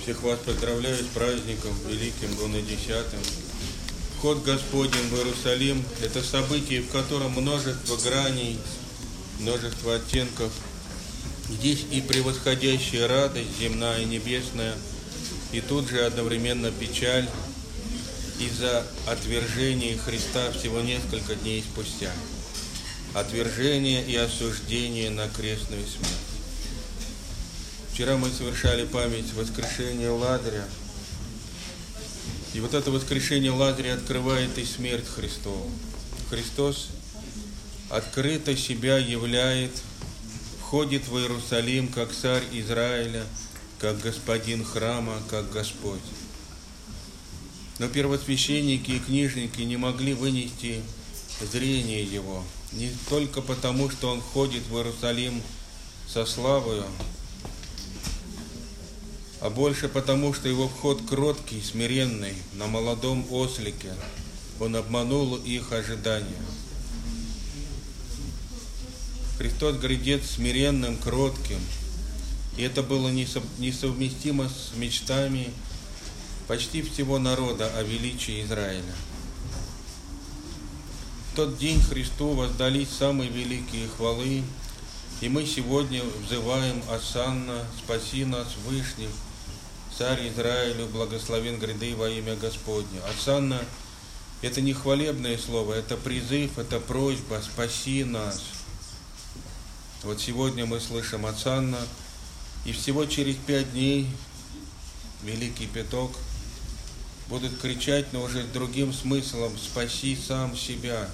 Всех вас поздравляю с праздником великим Лунодесятым. Вход Господень в Иерусалим – это событие, в котором множество граней, множество оттенков. Здесь и превосходящая радость земная и небесная, и тут же одновременно печаль из-за отвержения Христа всего несколько дней спустя. Отвержение и осуждение на крестную смерть. Вчера мы совершали память воскрешения Лазаря. И вот это воскрешение Лазаря открывает и смерть Христову. Христос открыто себя являет, входит в Иерусалим как царь Израиля, как господин храма, как Господь. Но первосвященники и книжники не могли вынести зрение его, не только потому, что он входит в Иерусалим со славою, а больше потому, что его вход кроткий, смиренный, на молодом ослике. Он обманул их ожидания. Христос грядет смиренным, кротким. И это было несовместимо с мечтами почти всего народа о величии Израиля. В тот день Христу воздались самые великие хвалы, и мы сегодня взываем: «Осанна, спаси нас, Вышних, Царь Израилю, благословен гряды во имя Господне». Осанна – это не хвалебное слово, это призыв, это просьба: «Спаси нас». Вот сегодня мы слышим «Осанна», и всего через 5 дней Великий Пяток будут кричать, но уже с другим смыслом: «Спаси сам себя».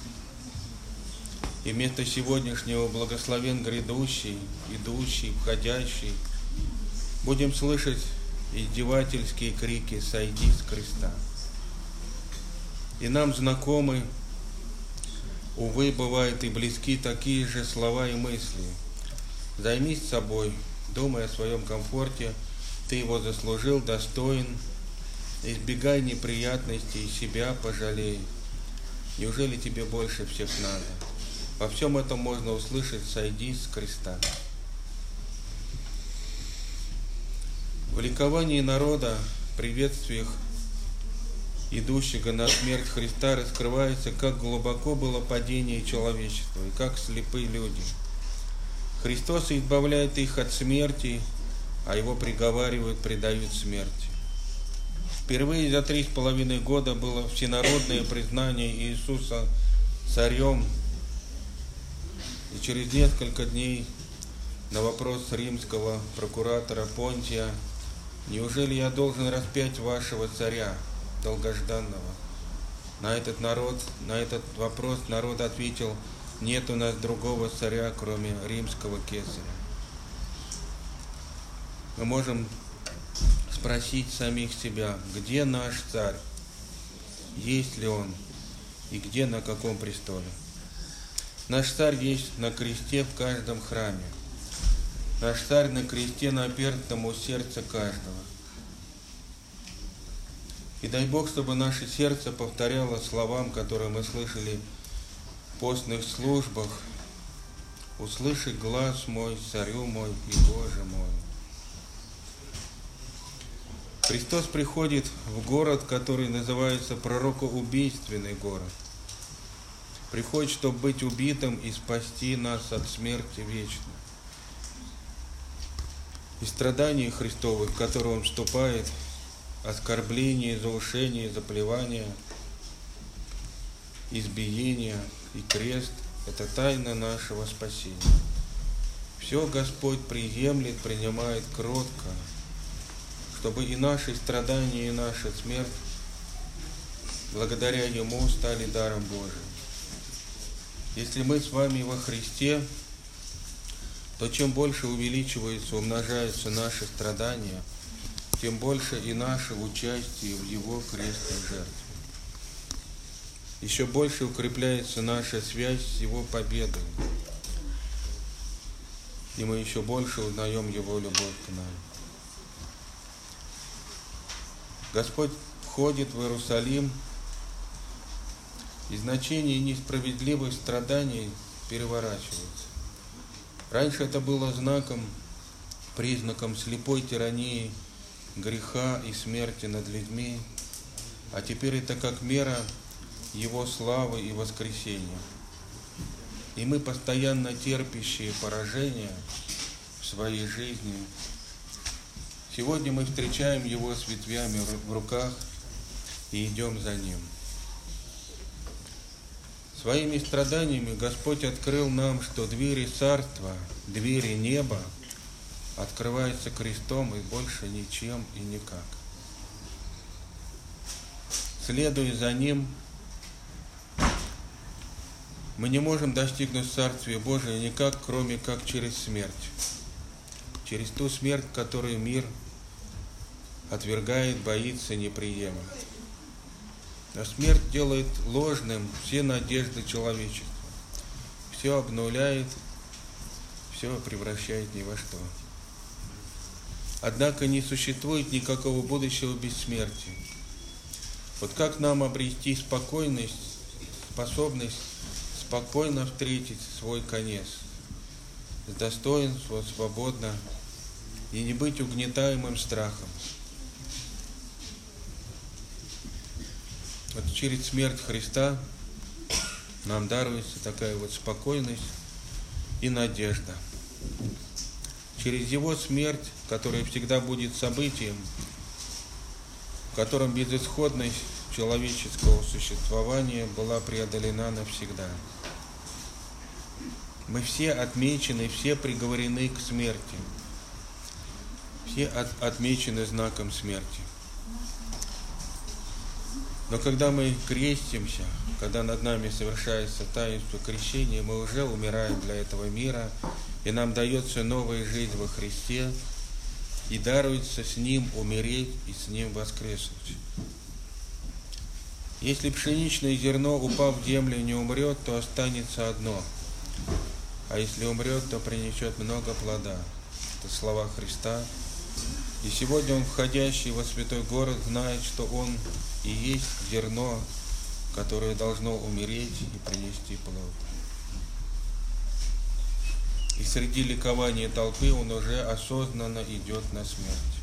И вместо сегодняшнего «Благословен грядущий, идущий, входящий» будем слышать издевательские крики: «Сойди с креста». И нам знакомы, увы, бывают и близки такие же слова и мысли: «Займись собой, думай о своем комфорте, ты его заслужил, достоин, избегай неприятностей, себя пожалей. Неужели тебе больше всех надо?» Во всем этом можно услышать: «Сойди с креста». В ликовании народа, приветствиях идущего на смерть Христа, раскрывается, как глубоко было падение человечества и как слепы люди. Христос избавляет их от смерти, а его приговаривают, предают смерти. Впервые за 3,5 года было всенародное признание Иисуса царем, и через несколько дней на вопрос римского прокуратора Понтия: «Неужели я должен распять вашего царя, долгожданного?» На этот вопрос народ ответил: «Нет у нас другого царя, кроме римского кесаря». Мы можем спросить самих себя: где наш царь? Есть ли он? И где, на каком престоле? Наш царь есть на кресте в каждом храме. Наш царь на кресте, напертом у сердца каждого. И дай Бог, чтобы наше сердце повторяло словам, которые мы слышали в постных службах: «Услыши глас мой, царю мой и Боже мой». Христос приходит в город, который называется пророкоубийственный город. Приходит, чтобы быть убитым и спасти нас от смерти вечной. И страдания Христовых, в которые Он вступает, оскорбление, заушение, заплевание, избиение и крест – это тайна нашего спасения. Все Господь приемлет, принимает кротко, чтобы и наши страдания, и наша смерть благодаря Ему стали даром Божиим. Если мы с вами во Христе, то чем больше увеличиваются, умножаются наши страдания, тем больше и наше участие в Его крестной жертве. Еще больше укрепляется наша связь с Его победой, и мы еще больше узнаем Его любовь к нам. Господь входит в Иерусалим, и значение несправедливых страданий переворачивается. Раньше это было знаком, признаком слепой тирании греха и смерти над людьми, а теперь это как мера Его славы и воскресения. И мы, постоянно терпящие поражения в своей жизни, сегодня мы встречаем Его с ветвями в руках и идем за Ним. Своими страданиями Господь открыл нам, что двери Царства, двери неба открываются крестом и больше ничем и никак. Следуя за Ним, мы не можем достигнуть Царствия Божия никак, кроме как через смерть. Через ту смерть, которую мир отвергает, боится, не приемлет. Но смерть делает ложным все надежды человечества. Все обнуляет, все превращает ни во что. Однако не существует никакого будущего без смерти. Вот как нам обрести спокойность, способность спокойно встретить свой конец, с достоинством, свободно, и не быть угнетаемым страхом. Вот через смерть Христа нам даруется такая вот спокойность и надежда. Через Его смерть, которая всегда будет событием, в котором безысходность человеческого существования была преодолена навсегда. Мы все отмечены, все приговорены к смерти. Все отмечены знаком смерти. Но когда мы крестимся, когда над нами совершается таинство крещения, мы уже умираем для этого мира, и нам дается новая жизнь во Христе, и даруется с Ним умереть и с Ним воскреснуть. Если пшеничное зерно, упав в землю, не умрет, то останется одно, а если умрет, то принесет много плода. Это слова Христа. И сегодня он, входящий во святой город, знает, что он и есть зерно, которое должно умереть и принести плод. И среди ликования толпы он уже осознанно идет на смерть.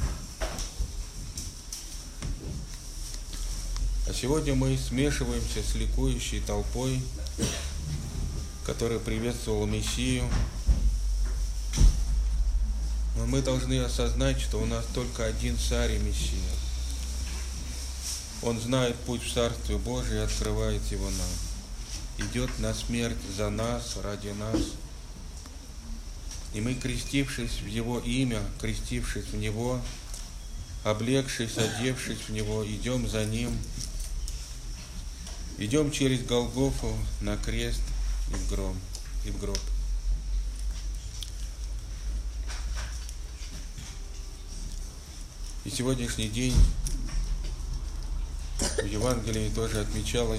А сегодня мы смешиваемся с ликующей толпой, которая приветствовала Мессию. Но мы должны осознать, что у нас только один Царь и Мессия. Он знает путь в Царствие Божие и открывает его нам. Идет на смерть за нас, ради нас. И мы, крестившись в Его имя, крестившись в Него, облегшись, одевшись в Него, идем за Ним. Идем через Голгофу на крест и в гроб. И сегодняшний день в Евангелии тоже отмечалась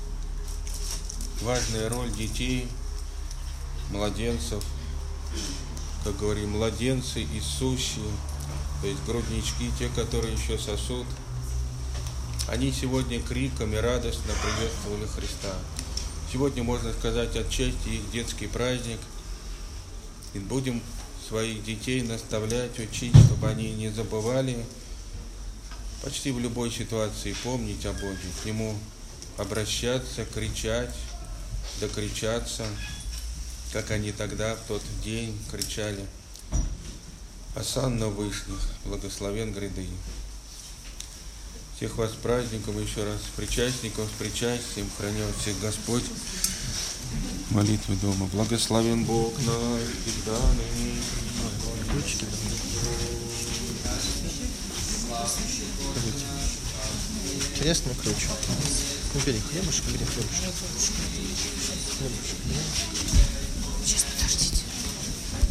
важная роль детей, младенцев, как говорим, младенцы и сущие, то есть груднички, те, которые еще сосут. Они сегодня криками радостно приветствовали Христа. Сегодня, можно сказать, отчасти их детский праздник. И будем своих детей наставлять, учить, чтобы они не забывали почти в любой ситуации помнить о Боге, к Нему обращаться, кричать, докричаться, как они тогда в тот день кричали: «Осанна вышних, благословен гряды». Всех вас с праздником, еще раз причастников, с причастием, храня всех Господь. Молитвы дома. Благословен Бог наш, всегда ныне. Ручки. Интересный ключ. Ну, бери хлебушек, бери хлебушек. Сейчас, подождите.